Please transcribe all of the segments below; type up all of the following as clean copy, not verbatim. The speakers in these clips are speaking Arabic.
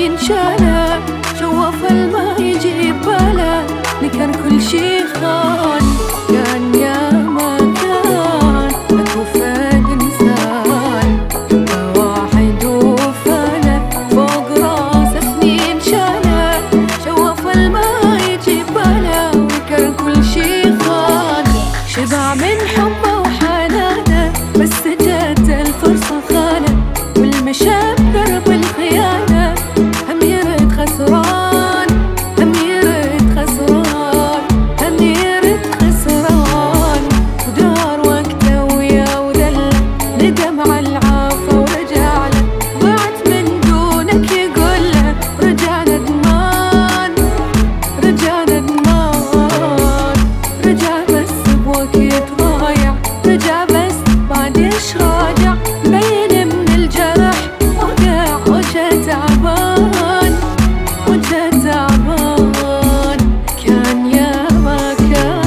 سنين شاله، جوف الما يجيب باله، نكر كل شي خان. كان يا ما كان أكوفان إنسان، ما واحد وفاله فوق راسه سنين شاله، جوف الما يجيب باله، ونكر كل شي خان. شبع من حبه وحنانه، بس جات الفرصة خانه، والمشى بدرب الخيانة، هم يرد خسران، هم يرد خسران، هم يرد خسران. ودار وقته ويا ودله، ندم على العافى ورجع له، ضعت من دونك يقوله، رجع ندمان، رجع ندمان، رجع بس بوقت ضايع، رجع بس بعد ايش راجع، مبين من الجرح وقع وجه تعبان، وجه تعبان. كان يا ما كان.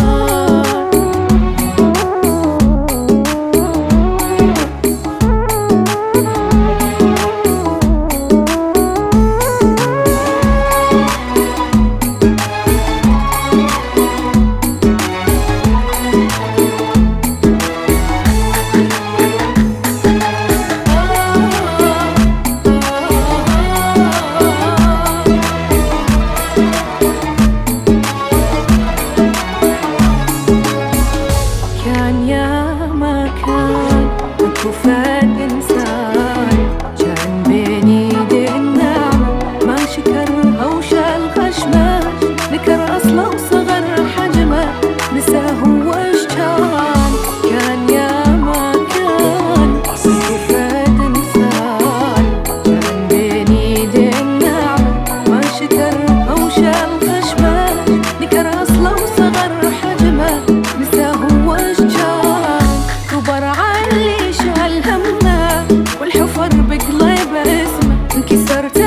كان يا ما كان أكوفان إنسان، كان بين يدي النعمة ما شكرها وشال خشمه، نكر أصله وصغر حجمه، نسى هو ايش كان. كان يا ما كان أكوفان إنسان، كان بين يدي النعمة ما شكرها وشال خشمه، نكر أصله وصغر حجمه، نسى هو ايش كان. كبر علي شال همه، والحفر بقلبه اسمه، انكسرت